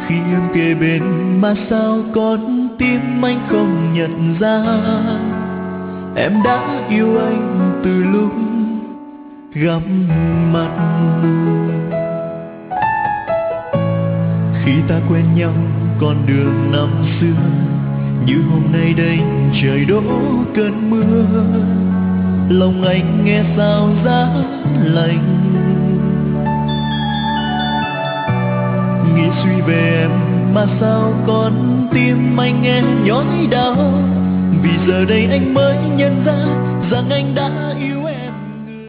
Khi em kề bên mà sao con tim anh không nhận ra, em đã yêu anh từ lúc gặp mặt. Khi ta quen nhau con đường năm xưa, như hôm nay đây trời đổ cơn mưa, lòng anh nghe sao giá lạnh. Nghĩ suy về em mà sao con tim anh nghe nhói đau, vì giờ đây anh mới nhận ra rằng anh đã yêu em.